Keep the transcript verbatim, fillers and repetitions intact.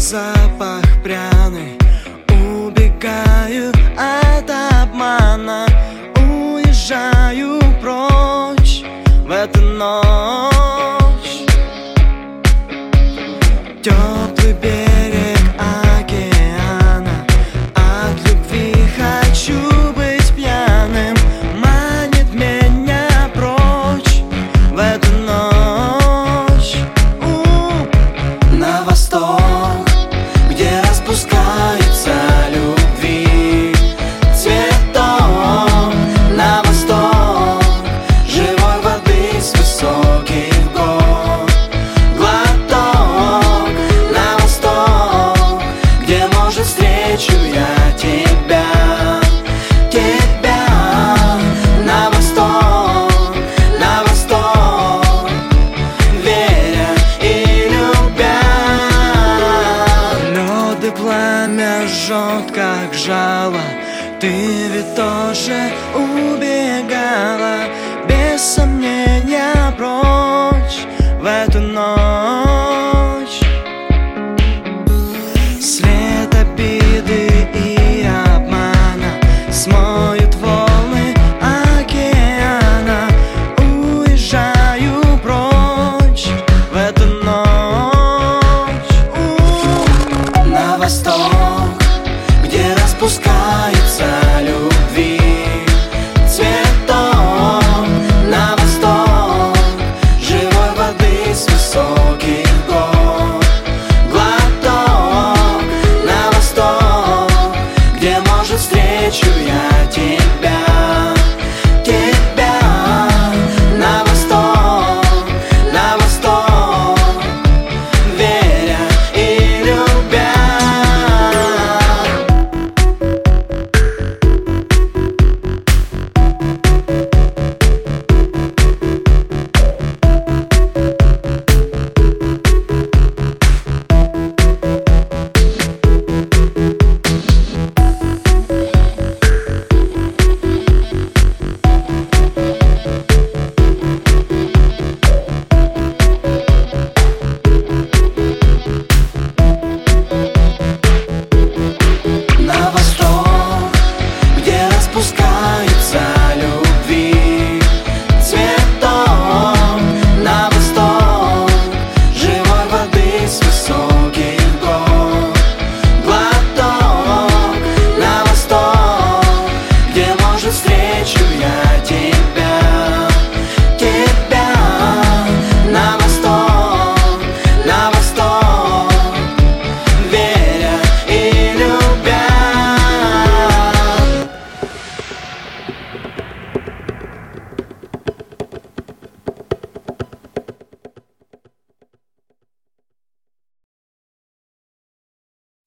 запах пряный. Убегаю от обмана, уезжаю прочь в эту ночь. Теплый берег океана, от любви хочу быть пьяным. Манит меня прочь в эту ночь. У-у-у. На восток, где распускается любви цветок. На восток, живой воды с высоких гор. Глоток. На восток, где, может, встречу я тебя. Тебя. На восток, на восток, веря и любя. Лёд и пламя жжет, как жало. Ты ведь тоже убегала, без сомнения, прочь в эту ночь. След обиды и обмана смоют волны океана. Уезжаю прочь в эту ночь. У-у-у. На восток, где распускается любви цветок. На восток, живой воды с высоких гор. Глоток. На восток, где, может, встречу я тебя. Тебя. На восток, на восток, веря и любя. На восток, где распускается